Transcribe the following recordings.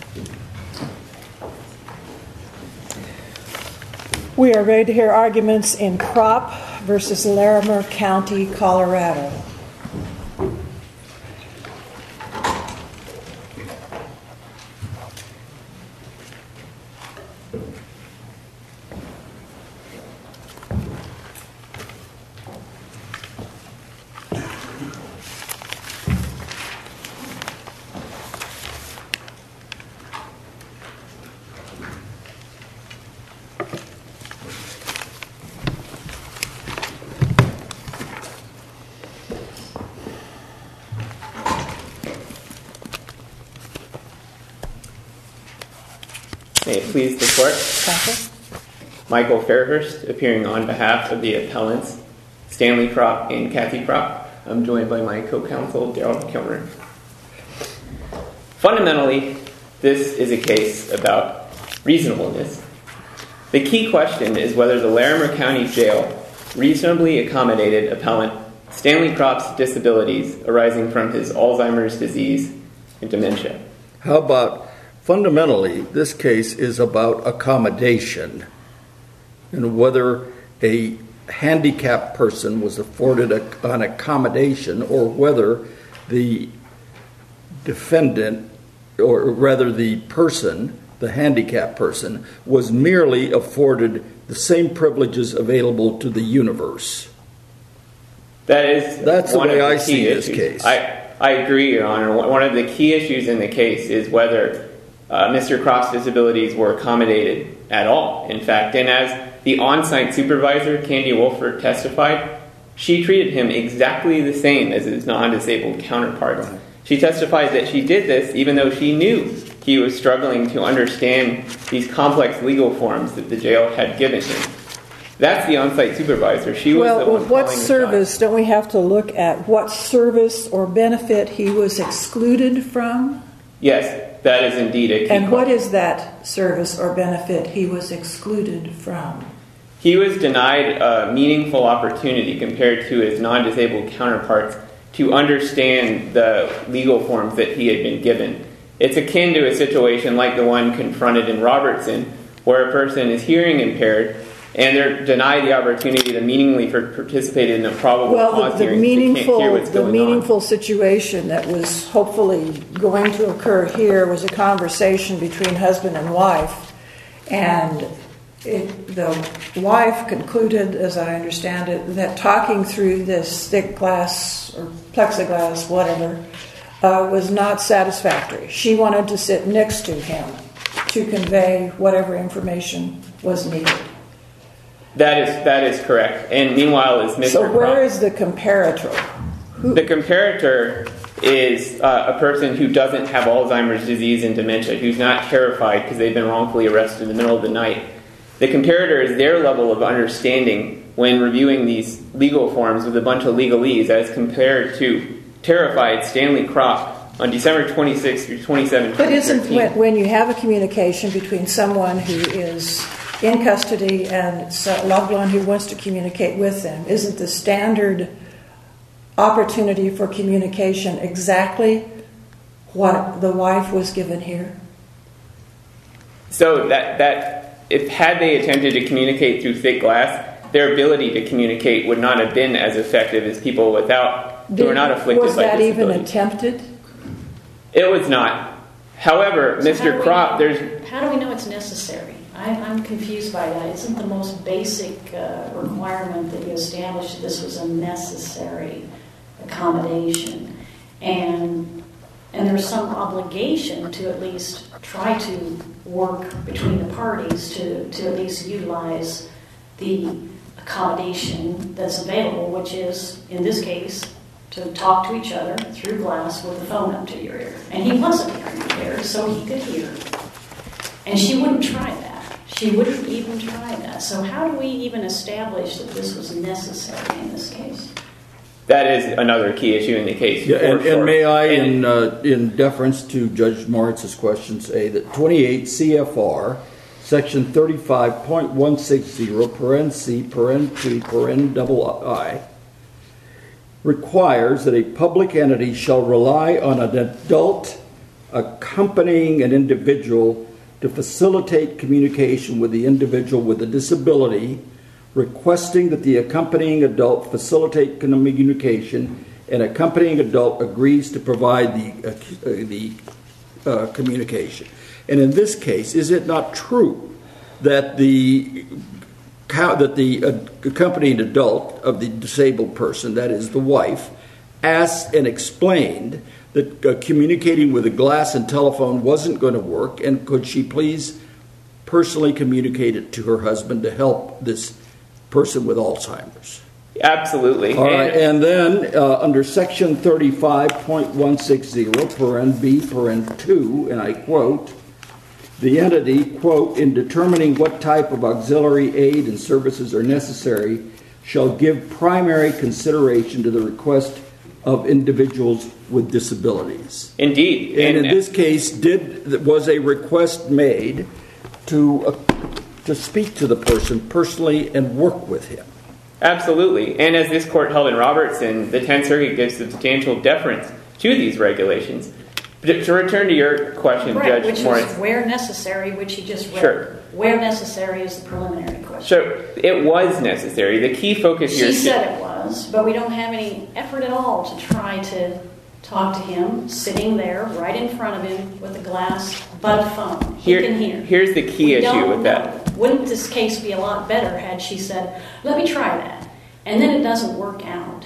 We are ready to hear arguments in Kropp versus Larimer County, Colorado. May it please the Court. Michael Fairhurst, appearing on behalf of the appellants Stanley Kropp and Kathy Kropp. I'm joined by my co-counsel, Daryl Kilmer. Fundamentally, this is a case about reasonableness. The key question is whether the Larimer County Jail reasonably accommodated appellant Stanley Kropp's disabilities arising from his Alzheimer's disease and dementia. How about fundamentally, this case is about accommodation and whether a handicapped person was afforded an accommodation or whether the defendant, or rather the person, the handicapped person, was merely afforded the same privileges available to the universe. That's the way I see this case. I agree, Your Honor. One of the key issues in the case is whether Mr. Kropp's disabilities were accommodated at all, in fact. And as the on-site supervisor, Candy Wolford, testified, she treated him exactly the same as his non-disabled counterparts. She testified that she did this even though she knew he was struggling to understand these complex legal forms that the jail had given him. That's the on-site supervisor. She was the one what calling the service, shots. don't we have to look at what service or benefit he was excluded from? Yes, that is indeed a key And what question. is that service or benefit he was excluded from? He was denied a meaningful opportunity compared to his non-disabled counterparts to understand the legal forms that he had been given. It's akin to a situation like the one confronted in Robertson, where a person is hearing impaired and they're denied the opportunity to meaningfully participate in a probable cause hearing. The meaningful situation that was hopefully going to occur here was a conversation between husband and wife, and the wife concluded, as I understand it, that talking through this thick glass or plexiglass, whatever, was not satisfactory. She wanted to sit next to him to convey whatever information was needed. That is correct. And meanwhile, is Mr. So where Kropp. is the comparator? The comparator is a person who doesn't have Alzheimer's disease and dementia, who's not terrified because they've been wrongfully arrested in the middle of the night. The comparator is their level of understanding when reviewing these legal forms with a bunch of legalese as compared to terrified Stanley Kropp on December 26th through 27th, 2013. But isn't when you have a communication between someone who is in custody and a loved one who wants to communicate with them, isn't the standard opportunity for communication exactly what the wife was given here? So if had they attempted to communicate through thick glass, their ability to communicate would not have been as effective as people who were not afflicted by disability. Was that even attempted? It was not. However, So Mr. Kropp, how do we know it's necessary? I'm confused by that. Isn't the most basic requirement that you established that this was a necessary accommodation? And there's some obligation to at least try to work between the parties to at least utilize the accommodation that's available, which is, in this case, to talk to each other through glass with the phone up to your ear. And he wasn't hearing impaired, so he could hear. And she wouldn't try that. She wouldn't even try that. So how do we even establish that this was necessary in this case? that is another key issue in the case. Yeah, and may I, in deference to Judge Moritz's question, say that 28 CFR Section 35.160 paren C paren T paren double I requires that a public entity shall rely on an adult accompanying an individual to facilitate communication with the individual with a disability, requesting that the accompanying adult facilitate communication, and accompanying adult agrees to provide the communication. And in this case, is it not true that the accompanying adult of the disabled person, that is the wife, asked and explained that communicating with a glass and telephone wasn't going to work, and could she please personally communicate it to her husband to help this person with Alzheimer's? Absolutely. All right, and then under Section 35.160, paren B, paren 2, and I quote, the entity, quote, in determining what type of auxiliary aid and services are necessary, shall give primary consideration to the request of individuals with disabilities. Indeed. And in this case, was a request made to speak to the person personally and work with him? Absolutely. And as this court held in Robertson, the 10th Circuit gives substantial deference to these regulations. But to return to your question, Correct, Judge which Morris. is where necessary, which you just read. Sure. Where necessary is the preliminary question. So it was necessary. The key focus here... She said it was, but we don't have any effort at all to try to talk to him, sitting there right in front of him with a glass bud phone. He can hear. Here's the key issue with that. Wouldn't this case be a lot better had she said, let me try that, and then it doesn't work out?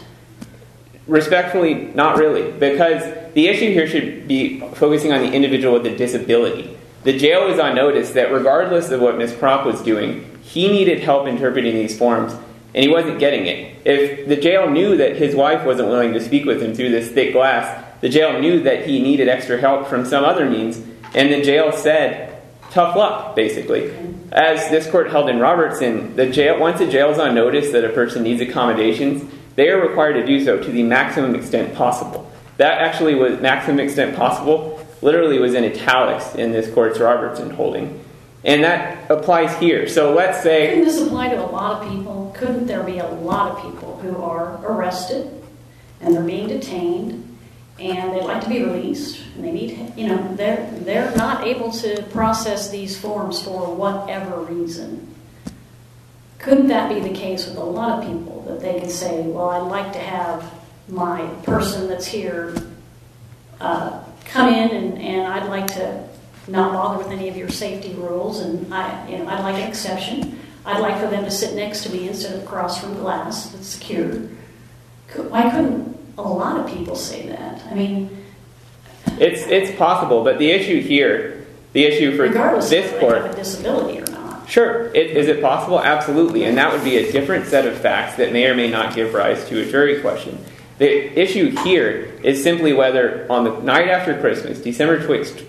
Respectfully, not really, because the issue here should be focusing on the individual with a disability. The jail was on notice that regardless of what Ms. Propp was doing, he needed help interpreting these forms, and he wasn't getting it. If the jail knew that his wife wasn't willing to speak with him through this thick glass, the jail knew that he needed extra help from some other means, and the jail said, tough luck, basically. As this court held in Robertson, once the jail is on notice that a person needs accommodations, they are required to do so to the maximum extent possible. That actually was maximum extent possible, literally was in italics in this court's Robertson holding. And that applies here. So let's say... Couldn't this apply to a lot of people? Couldn't there be a lot of people who are arrested and they're being detained and they'd like to be released and they need, they're not able to process these forms for whatever reason. Couldn't that be the case with a lot of people, that they could say, well, I'd like to have my person that's here come in and I'd like to not bother with any of your safety rules, and I'd like an exception. I'd like for them to sit next to me instead of across from glass that's secure. Why couldn't a lot of people say that? I mean... It's possible, but the issue here, the issue for regardless this if court... they have a disability or not. Sure. Is it possible? Absolutely. And that would be a different set of facts that may or may not give rise to a jury question. The issue here is simply whether on the night after Christmas, December 26,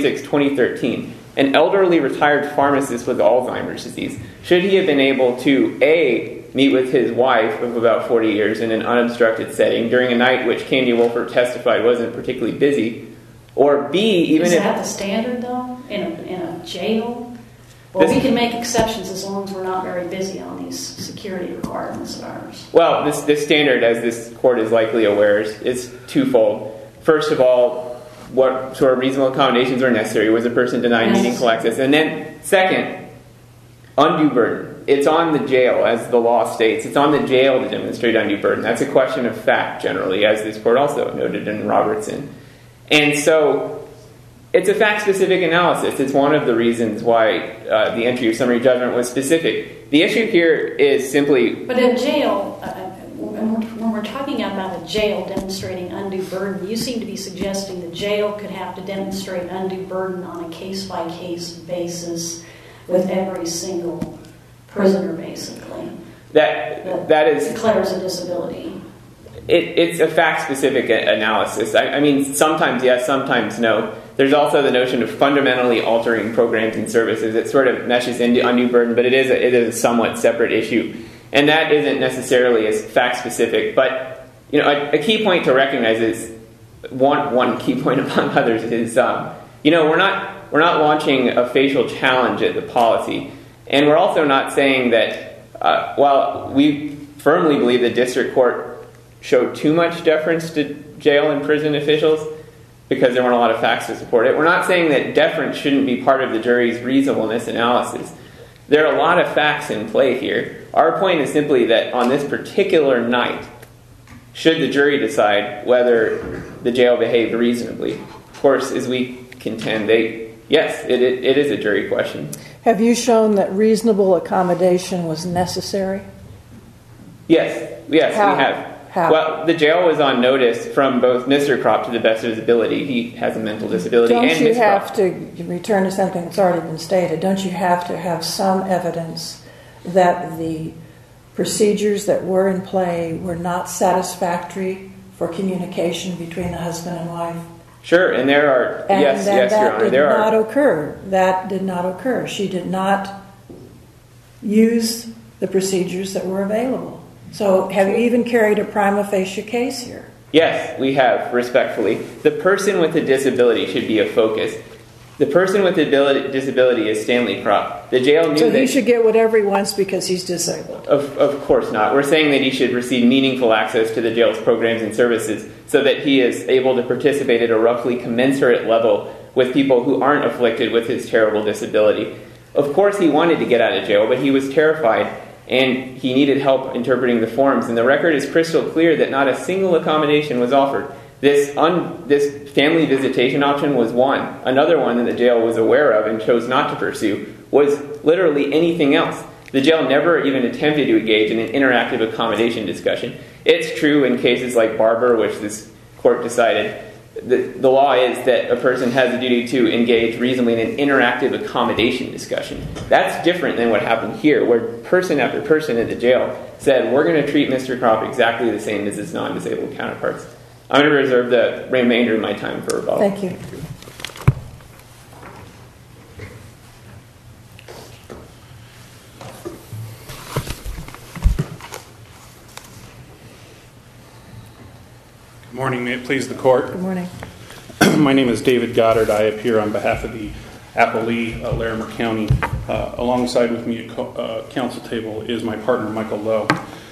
2013, an elderly retired pharmacist with Alzheimer's disease, should he have been able to, A, meet with his wife of about 40 years in an unobstructed setting during a night which Candy Wolfert testified wasn't particularly busy, or B, even if... Is that the standard, though, in a jail? Well, we can make exceptions as long as we're not very busy on these security requirements of ours. Well, this standard, as this court is likely aware, is twofold. First of all, what sort of reasonable accommodations are necessary? Was a person denied meaningful access? And then, second, undue burden. It's on the jail, as the law states. It's on the jail to demonstrate undue burden. That's a question of fact, generally, as this court also noted in Robertson. And so... it's a fact-specific analysis. It's one of the reasons why the entry of summary judgment was specific. The issue here is simply... But in jail, when we're talking about a jail demonstrating undue burden, you seem to be suggesting the jail could have to demonstrate undue burden on a case-by-case basis with every single prisoner, basically. That is... declares a disability. It's a fact-specific analysis. I mean, sometimes yes, sometimes no. There's also the notion of fundamentally altering programs and services. It sort of meshes into undue burden, but it is a somewhat separate issue. And that isn't necessarily as fact-specific. But a key point to recognize is, one key point among others is, we're not launching a facial challenge at the policy. And we're also not saying that, while we firmly believe the district court showed too much deference to jail and prison officials, because there weren't a lot of facts to support it. We're not saying that deference shouldn't be part of the jury's reasonableness analysis. There are a lot of facts in play here. Our point is simply that on this particular night, should the jury decide whether the jail behaved reasonably? Of course, as we contend, yes, it is a jury question. Have you shown that reasonable accommodation was necessary? Yes, How? we have. How? Well, the jail was on notice from both Mr. Kropp to the best of his ability. He has a mental disability. Don't and you Ms. have Kropp. to return to something that's already been stated? Don't you have to have some evidence that the procedures that were in play were not satisfactory for communication between the husband and wife? Sure, and there are, And yes, Your Honor, that did not occur. That did not occur. She did not use the procedures that were available. So have you even carried a prima facie case here? Yes, we have, respectfully. The person with the disability should be a focus. The person with the disability is Stanley Kropp. The jail knew So that... he should get whatever he wants because he's disabled. Of course not. We're saying that he should receive meaningful access to the jail's programs and services so that he is able to participate at a roughly commensurate level with people who aren't afflicted with his terrible disability. Of course he wanted to get out of jail, but he was terrified and he needed help interpreting the forms. And the record is crystal clear that not a single accommodation was offered. This family visitation option was one. Another one that the jail was aware of and chose not to pursue was literally anything else. The jail never even attempted to engage in an interactive accommodation discussion. It's true in cases like Barber, which this court decided. The law is that a person has a duty to engage reasonably in an interactive accommodation discussion. That's different than what happened here, where person after person in the jail said, we're going to treat Mr. Kropp exactly the same as his non-disabled counterparts. I'm going to reserve the remainder of my time for rebuttal. Thank you. Good morning. May it please the court. Good morning. My name is David Goddard. I appear on behalf of the appellee, Larimer County. Alongside with me at council table is my partner, Michael Lowe.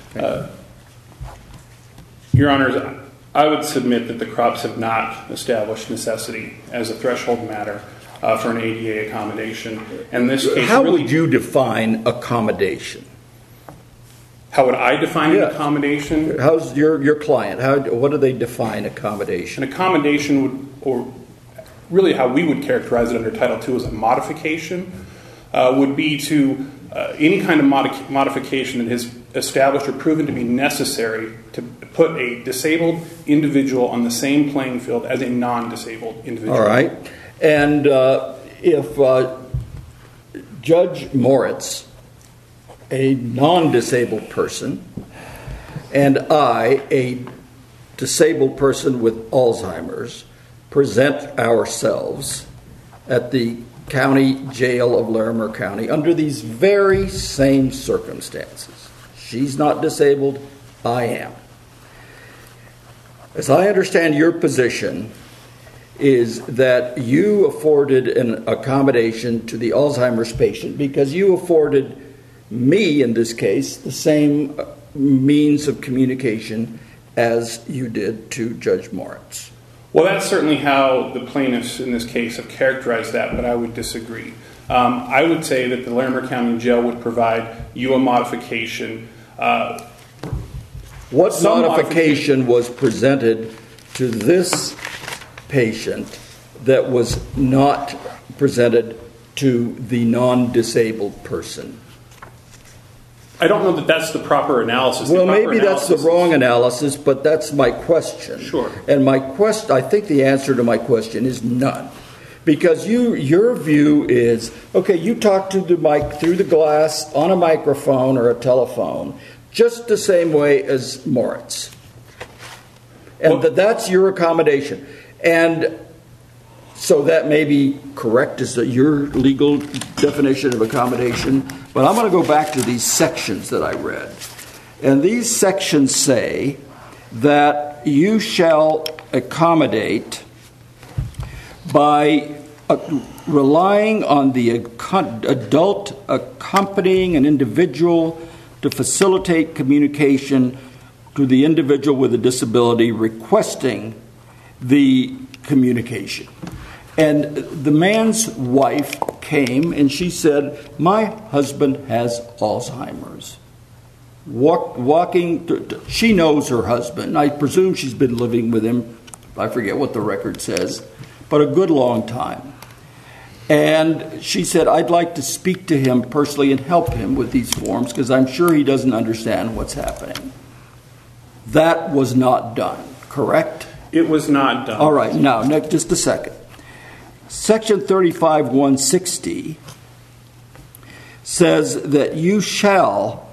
Your Honors, I would submit that the Kropps have not established necessity as a threshold matter for an ADA accommodation. And this case How really, would you define accommodation? How would I define an accommodation? How's your client? What do they define accommodation? An accommodation would, or really how we would characterize it under Title II as a modification, would be to any kind of modification that is established or proven to be necessary to put a disabled individual on the same playing field as a non-disabled individual. All right. And if Judge Moritz, a non-disabled person, and I, a disabled person with Alzheimer's, present ourselves at the county jail of Larimer County under these very same circumstances. She's not disabled, I am. As I understand your position is that you afforded an accommodation to the Alzheimer's patient because you afforded me, in this case, the same means of communication as you did to Judge Moritz. Well, that's certainly how the plaintiffs in this case have characterized that, but I would disagree. I would say that the Larimer County Jail would provide you a modification. What modification was presented to this patient that was not presented to the non-disabled person? I don't know that that's the proper analysis. Well, maybe that's the wrong analysis, but that's my question. Sure. And I think the answer to my question is none. Because your view is, okay, you talk to the mic through the glass on a microphone or a telephone, just the same way as Moritz. And that's your accommodation. And so that may be correct as your legal definition of accommodation. But I'm going to go back to these sections that I read. And these sections say that you shall accommodate by relying on the adult accompanying an individual to facilitate communication to the individual with a disability, requesting the communication. And the man's wife came and she said, my husband has Alzheimer's. She knows her husband. I presume she's been living with him, I forget what the record says, but a good long time. And she said, I'd like to speak to him personally and help him with these forms because I'm sure he doesn't understand what's happening. That was not done, correct? It was not done. All right, now, just a second. Section 35-160 says that you shall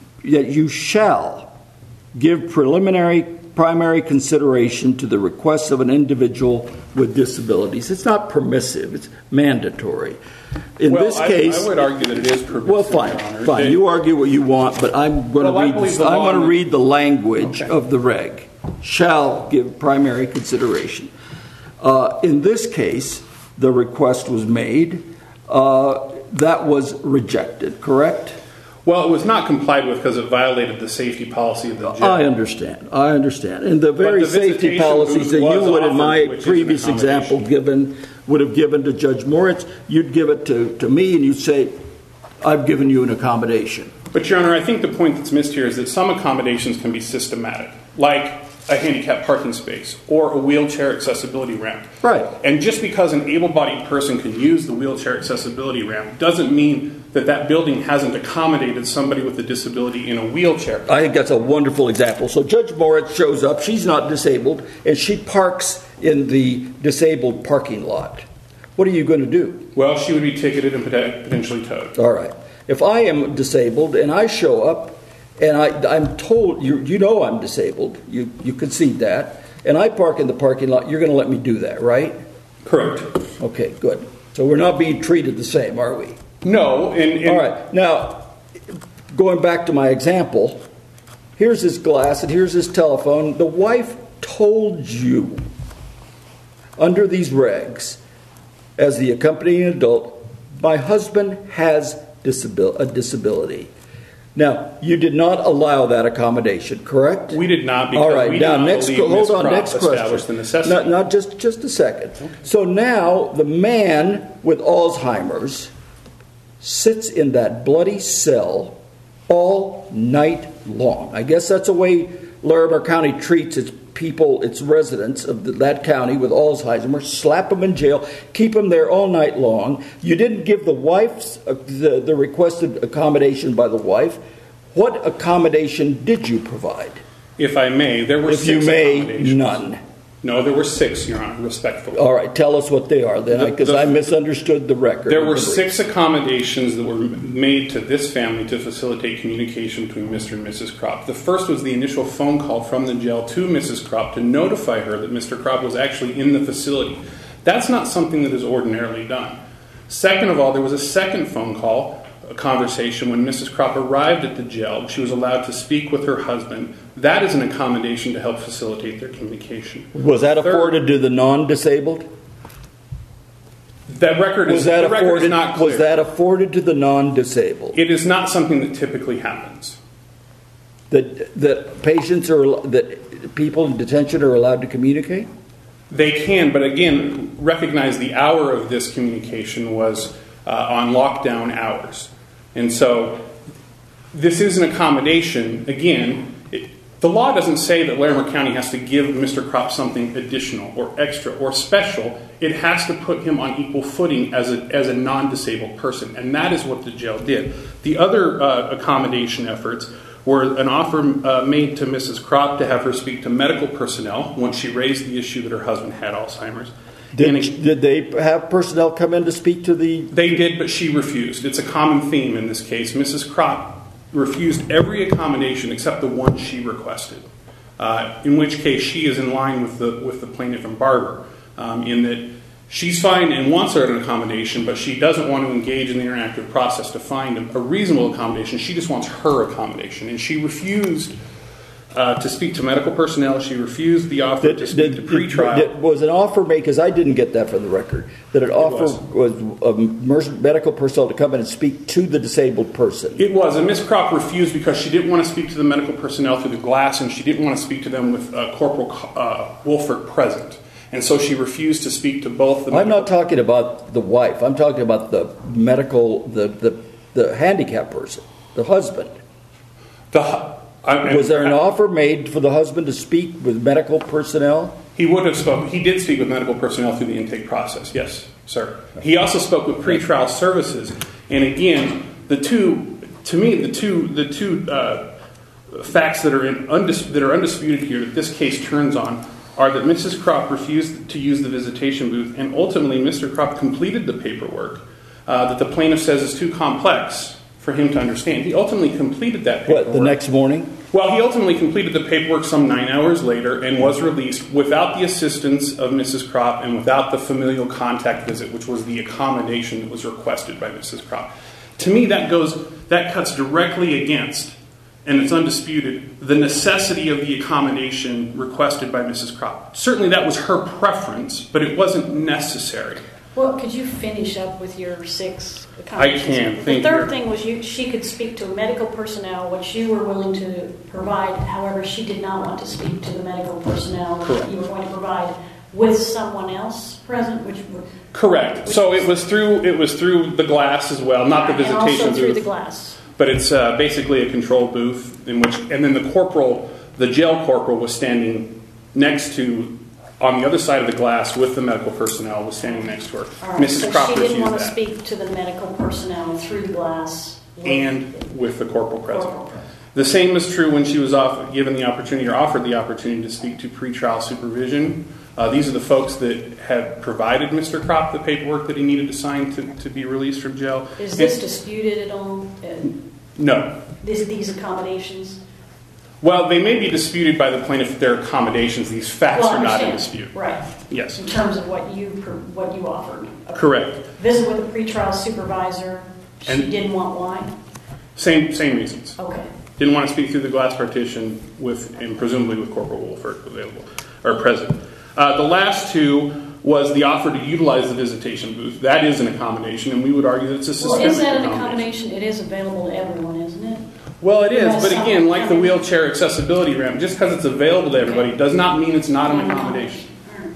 give primary consideration to the requests of an individual with disabilities. It's not permissive, it's mandatory. In this case, I would argue that it is permissive. Well, fine. You argue what you want, but I'm going to read the language of the reg. Shall give primary consideration. In this case, the request was made. That was rejected, correct? Well, it was not complied with because it violated the safety policy of the jail. I understand. And the very safety policies that you would, in my previous example, would have given to Judge Moritz, you'd give it to me and you'd say, I've given you an accommodation. But, Your Honor, I think the point that's missed here is that some accommodations can be systematic, like a handicapped parking space or a wheelchair accessibility ramp. Right. And just because an able-bodied person can use the wheelchair accessibility ramp doesn't mean that building hasn't accommodated somebody with a disability in a wheelchair. I think that's a wonderful example. So Judge Moritz shows up, she's not disabled, and she parks in the disabled parking lot. What are you going to do? Well, she would be ticketed and potentially towed. All right. If I am disabled and I show up and I'm told, you know I'm disabled, you concede that, and I park in the parking lot, you're going to let me do that, right? Correct. Okay, good. So we're not being treated the same, are we? No. All right. Now, going back to my example, here's his glass and here's his telephone. The wife told you, under these regs, as the accompanying adult, my husband has a disability. Now, you did not allow that accommodation, correct? We did not, because all right, we now, did not believe Ms. Kropp established the necessity. Not just a second. Okay. So now the man with Alzheimer's sits in that bloody cell all night long. I guess that's the way Larimer County treats its people, its residents of that county with Alzheimer's. Slap them in jail, keep them there all night long. You didn't give the wife the requested accommodation by the wife. What accommodation did you provide? If I may, there were if 6 you may, accommodations. None. No, there were 6, Your Honor, respectfully. All right, tell us what they are then, because I misunderstood the record. There were 6 accommodations that were made to this family to facilitate communication between Mr. and Mrs. Kropp. The first was the initial phone call from the jail to Mrs. Kropp to notify her that Mr. Kropp was actually in the facility. That's not something that is ordinarily done. Second of all, there was a second phone call, a conversation when Mrs. Kropp arrived at the jail. She was allowed to speak with her husband. That is an accommodation to help facilitate their communication. Was that afforded to the non-disabled? That record is not clear. Was that afforded to the non-disabled? It is not something that typically happens. That people in detention are allowed to communicate? They can, but again, recognize the hour of this communication was on lockdown hours. And so this is an accommodation. Again, the law doesn't say that Larimer County has to give Mr. Kropp something additional or extra or special. It has to put him on equal footing as a non-disabled person, and that is what the jail did. The other accommodation efforts were an offer made to Mrs. Kropp to have her speak to medical personnel once she raised the issue that her husband had Alzheimer's. Did they have personnel come in to speak to the... They did, but she refused. It's a common theme in this case. Mrs. Kropp refused every accommodation except the one she requested, in which case she is in line with the plaintiff and Barber, in that she's fine and wants an accommodation, but she doesn't want to engage in the interactive process to find a reasonable accommodation. She just wants her accommodation, and she refused to speak to medical personnel. She refused the offer to speak to pretrial. Was an offer made, because I didn't get that from the record, that an offer was medical personnel to come in and speak to the disabled person? It was, and Ms. Kropp refused because she didn't want to speak to the medical personnel through the glass, and she didn't want to speak to them with Corporal Wolfert present. And so she refused to speak to both the I'm not talking about the wife. I'm talking about the medical, the handicapped person, the husband. Was there an offer made for the husband to speak with medical personnel? He would have spoken. He did speak with medical personnel through the intake process. Yes, sir. He also spoke with pretrial services. And again, the two facts that are undisputed here that this case turns on are that Mrs. Kropp refused to use the visitation booth, and ultimately Mr. Kropp completed the paperwork that the plaintiff says is too complex for him to understand. He ultimately completed that paperwork. What, the next morning? Well, he ultimately completed the paperwork some 9 hours later and was released without the assistance of Mrs. Kropp and without the familial contact visit, which was the accommodation that was requested by Mrs. Kropp. To me, that cuts directly against, and it's undisputed, the necessity of the accommodation requested by Mrs. Kropp. Certainly that was her preference, but it wasn't necessary. Well, could you finish up with your 6 accommodations? I can. The third thing was she could speak to medical personnel, which you were willing to provide. However, she did not want to speak to the medical personnel that you were going to provide with someone else present, correct. So it was through the glass as well, not the visitation booth. And also through the glass. But it's basically a control booth and then the jail corporal was standing next to, on the other side of the glass with the medical personnel, was standing next to her. Right. Mrs. Kropp she didn't want to that. speak to the medical personnel through the glass. And with the corporal present. The same is true when she was offered the opportunity to speak to pretrial supervision. These are the folks that had provided Mr. Kropp the paperwork that he needed to sign to be released from jail. Is this disputed at all? No. These accommodations? Well, they may be disputed by the plaintiff, their accommodations. These facts are not in dispute. Right. Yes. In terms of what you offered. Okay. Correct. Visit with a pretrial supervisor. She didn't want why? Same reasons. Okay. Didn't want to speak through the glass partition and presumably with Corporal Wolfert available or present. The last 2 was the offer to utilize the visitation booth. That is an accommodation, and we would argue that it's a systemic is that an accommodation? It is available to everyone, isn't it? Well, it is, but again, like the wheelchair accessibility ramp, just because it's available to everybody does not mean it's not an accommodation.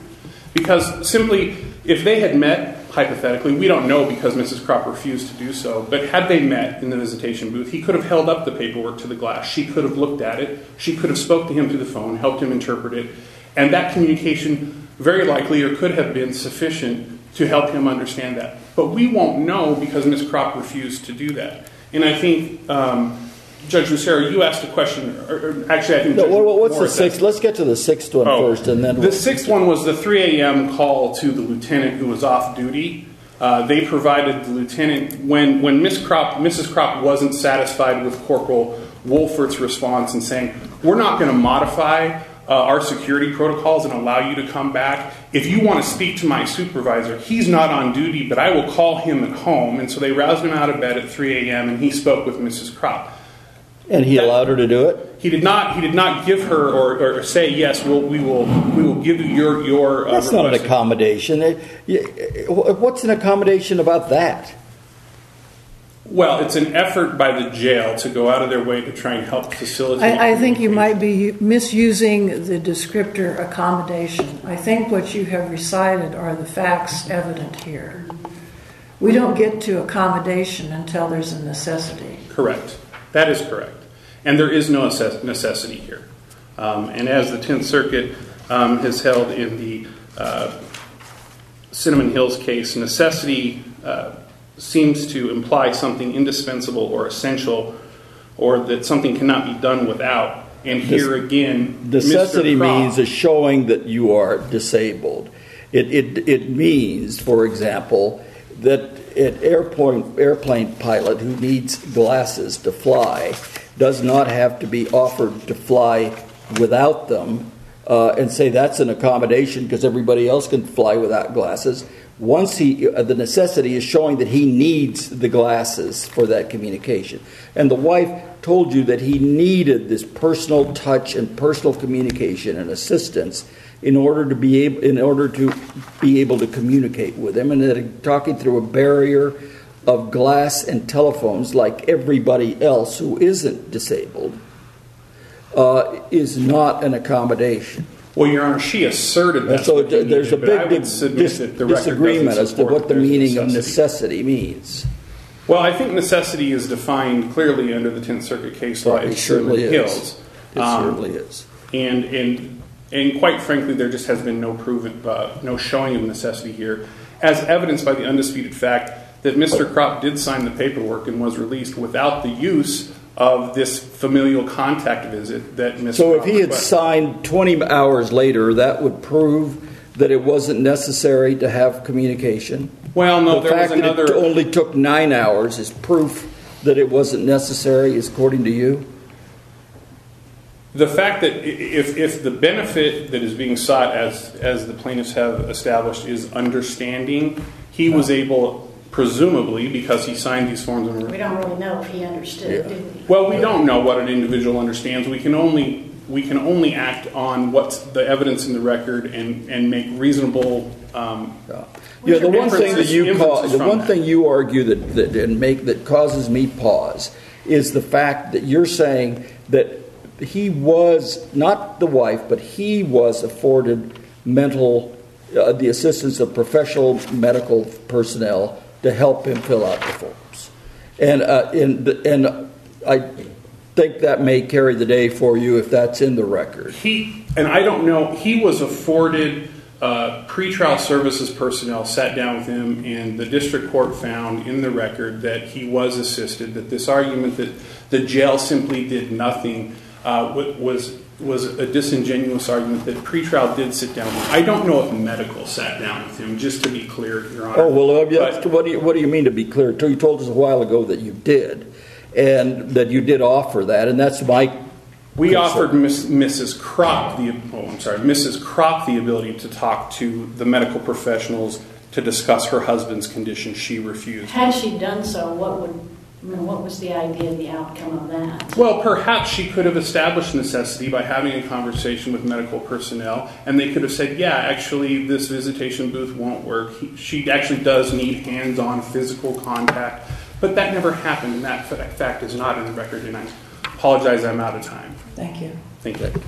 Because simply, if they had met, hypothetically, we don't know because Mrs. Kropp refused to do so, but had they met in the visitation booth, he could have held up the paperwork to the glass. She could have looked at it. She could have spoke to him through the phone, helped him interpret it, and that communication very likely or could have been sufficient to help him understand that. But we won't know because Ms. Kropp refused to do that. And I think, Judge Lucero, you asked a question, or actually I think... what's the 6th? Let's get to the 6th one first. And then the 6th one was the 3 a.m. call to the lieutenant who was off duty. They provided the lieutenant, when Mrs. Kropp wasn't satisfied with Corporal Wolfert's response and saying, we're not going to modify our security protocols and allow you to come back. If you want to speak to my supervisor, he's not on duty, but I will call him at home. And so they roused him out of bed at 3 a.m. and he spoke with Mrs. Kropp. And he allowed her to do it? He did not give her or say, yes, we will give you your That's not an accommodation. What's an accommodation about that? Well, it's an effort by the jail to go out of their way to try and help facilitate. I think you might be misusing the descriptor accommodation. I think what you have recited are the facts evident here. We don't get to accommodation until there's a necessity. Correct. That is correct. And there is no necessity here. And as the 10th Circuit has held in the Cinnamon Hills case, necessity seems to imply something indispensable or essential, or that something cannot be done without. And here again, necessity means a showing that you are disabled. It means, for example, that an airplane pilot who needs glasses to fly does not have to be offered to fly without them and say that's an accommodation because everybody else can fly without glasses. Once the necessity is showing that he needs the glasses for that communication. And the wife told you that he needed this personal touch and personal communication and assistance in order to be able to communicate with him, and that talking through a barrier of glass and telephones like everybody else who isn't disabled is not an accommodation. Well, Your Honor, she asserted that. So there's a big disagreement as to what the meaning of necessity means. Well, I think necessity is defined clearly under the Tenth Circuit case law. It certainly is. It certainly is. And quite frankly, there just has been no showing of necessity here, as evidenced by the undisputed fact that Mr. Kropp did sign the paperwork and was released without the use of this familial contact visit that Mr. So if he had requested. signed 20 hours later, that would prove that it wasn't necessary to have communication? Well, no, the there was fact another. that it only took 9 hours is proof that it wasn't necessary, is according to you? The fact that if the benefit that is being sought, as the plaintiffs have established, is understanding, he was able, presumably, because he signed these forms. We don't really know if he understood, do we? Well, we don't know what an individual understands. We can only act on what's the evidence in the record and make reasonable. The one thing you argue that causes me pause is the fact that you're saying that he was not the wife, but he was afforded the assistance of professional medical personnel to help him fill out the forms, and I think that may carry the day for you if that's in the record. I don't know. He was afforded pretrial services personnel sat down with him, and the district court found in the record that he was assisted. That this argument that the jail simply did nothing was a disingenuous argument. That pretrial did sit down with him. I don't know if medical sat down with him. Just to be clear, Your Honor. Oh well, what do you mean to be clear? You told us a while ago that you did, and that you did offer that, and that's my. We offered Mrs. Kropp the ability to talk to the medical professionals to discuss her husband's condition. She refused. Had she done so, what was the idea of the outcome of that? Well, perhaps she could have established necessity by having a conversation with medical personnel, and they could have said, yeah, actually, this visitation booth won't work. She actually does need hands-on physical contact. But that never happened, and that fact is not in the record, and I apologize I'm out of time. Thank you. Thank you.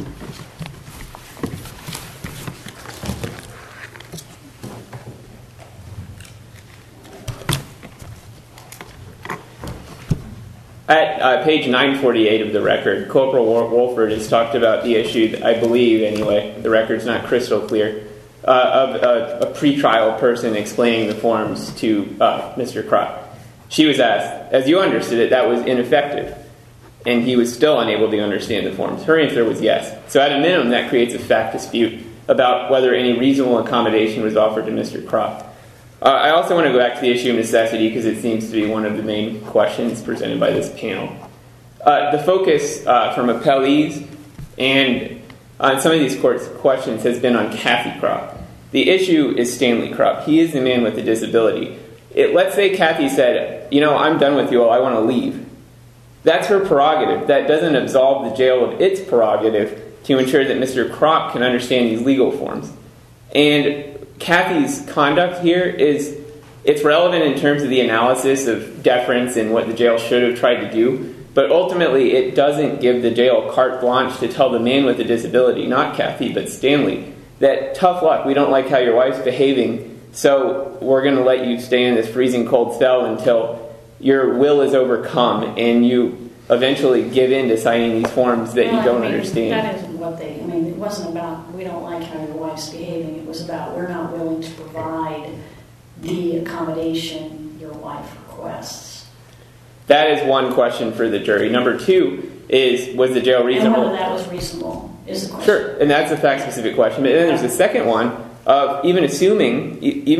At page 948 of the record, Corporal Wolford has talked about the issue, I believe anyway, the record's not crystal clear, of a pretrial person explaining the forms to Mr. Kropp. She was asked, as you understood it, that was ineffective, and he was still unable to understand the forms. Her answer was yes. So at a minimum, that creates a fact dispute about whether any reasonable accommodation was offered to Mr. Kropp. I also want to go back to the issue of necessity because it seems to be one of the main questions presented by this panel. The focus from appellees and on some of these courts' questions has been on Kathy Kropp. The issue is Stanley Kropp. He is the man with the disability. Let's say Kathy said, I'm done with you all, I want to leave. That's her prerogative. That doesn't absolve the jail of its prerogative to ensure that Mr. Kropp can understand these legal forms. And Kathy's conduct here it's relevant in terms of the analysis of deference and what the jail should have tried to do, but ultimately it doesn't give the jail carte blanche to tell the man with the disability, not Kathy, but Stanley, that tough luck, we don't like how your wife's behaving, so we're going to let you stay in this freezing cold cell until your will is overcome and you eventually give in to signing these forms that you don't understand. That isn't what it wasn't about we don't like how your wife's behaving. It was about we're not willing to provide the accommodation your wife requests. That is one question for the jury. Number two is, was the jail reasonable? And whether that was reasonable is the question. Sure, and that's a fact-specific question. But then there's the second one of even assuming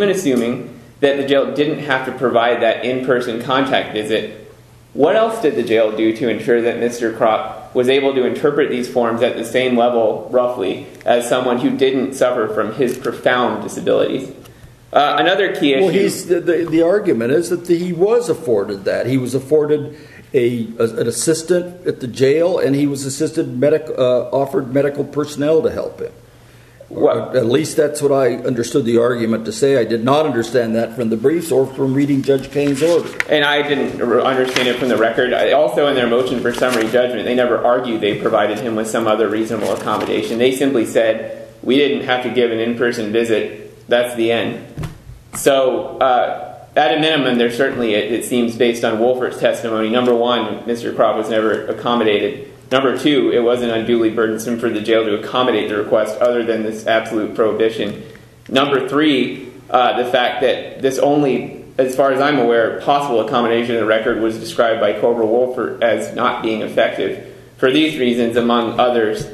that the jail didn't have to provide that in-person contact visit, what else did the jail do to ensure that Mr. Kropp was able to interpret these forms at the same level, roughly, as someone who didn't suffer from his profound disabilities? Another key issue... Well, the argument is that he was afforded that. He was afforded an assistant at the jail, and he was offered medical personnel to help him. Well, At least that's what I understood the argument to say. I did not understand that from the briefs or from reading Judge Kane's order. and I didn't understand it from the record. Also, in their motion for summary judgment, they never argued they provided him with some other reasonable accommodation. They simply said, we didn't have to give an in-person visit. That's the end. So, at a minimum, there's certainly, it seems, based on Wolfert's testimony, number one, Mr. Croft was never accommodated. Number two, it wasn't unduly burdensome for the jail to accommodate the request other than this absolute prohibition. Number three, the fact that this only, as far as I'm aware, possible accommodation in the record was described by Corporal Wolfert as not being effective. For these reasons, among others,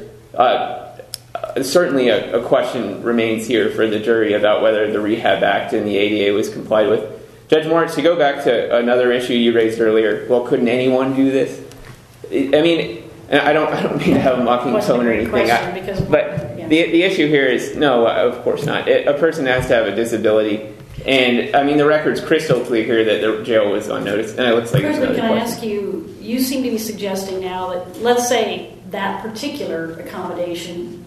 certainly a question remains here for the jury about whether the Rehab Act and the ADA was complied with. Judge Moritz, to go back to another issue you raised earlier, well, couldn't anyone do this? I mean, and I don't mean to have a mocking tone or anything, but the issue here is, no, of course not. A person has to have a disability, and I mean, the record's crystal clear here that the jail was on notice, and it looks like there's another question. Can I ask you, you seem to be suggesting now that, let's say that particular accommodation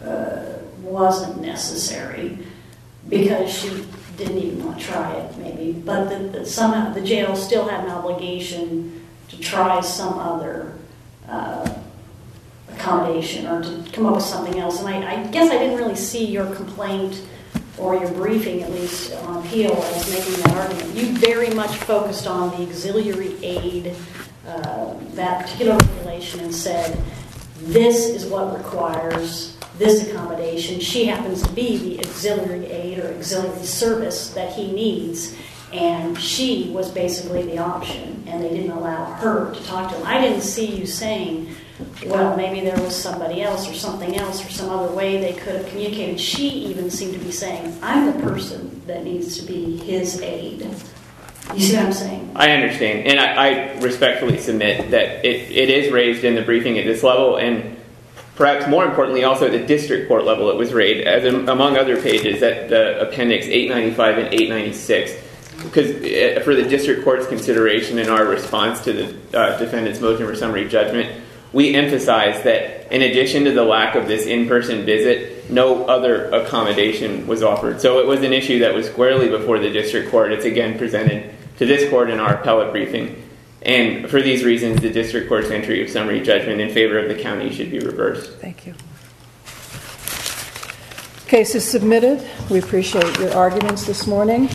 wasn't necessary because she didn't even want to try it, maybe, but that somehow the jail still had an obligation to try some other accommodation or to come up with something else. And I guess I didn't really see your complaint or your briefing, at least on appeal, as making that argument. You very much focused on the auxiliary aid, that particular regulation, and said, this is what requires this accommodation. She happens to be the auxiliary aid or auxiliary service that he needs, and she was basically the option, and they didn't allow her to talk to him. I didn't see you saying, well, maybe there was somebody else or something else or some other way they could have communicated. She even seemed to be saying, I'm the person that needs to be his aid. You see what I'm saying? I understand, and I respectfully submit that it is raised in the briefing at this level, and perhaps more importantly, also at the district court level it was raised, as among other pages, at the appendix 895 and 896. Because for the district court's consideration in our response to the defendant's motion for summary judgment, we emphasize that in addition to the lack of this in-person visit, no other accommodation was offered. So it was an issue that was squarely before the district court. It's again presented to this court in our appellate briefing. And for these reasons, the district court's entry of summary judgment in favor of the county should be reversed. Thank you. Case is submitted. We appreciate your arguments this morning.